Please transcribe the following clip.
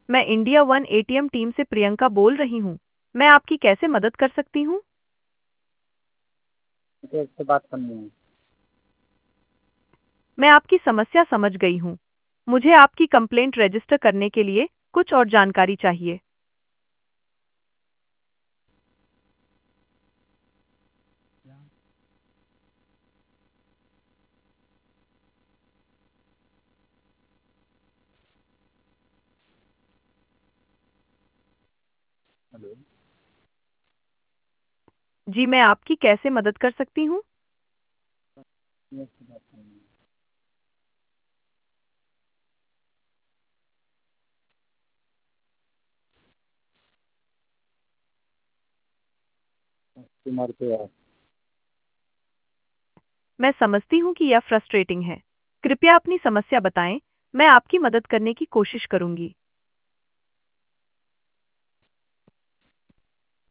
मैं India one ATM team से प्रियंका बोल रही हूँ। मैं आपकी कैसे मदद कर सकती हूँ? मुझे इससे बात करनी है। मैं आपकी समस्या समझ गई हूँ। मुझे आपकी कंप्लेंट रजिस्टर करने के लिए कुछ और जानकारी चाहिए। हेलो। जी, मैं आपकी कैसे मदद कर सकती हूँ? मुझे इससे बात करनी है। Customer care. मैं समझती हूँ कि यह फ्रस्ट्रेटिंग है। कृपया अपनी समस्या बताएं। मैं आपकी मदद करने की कोशिश करूंगी।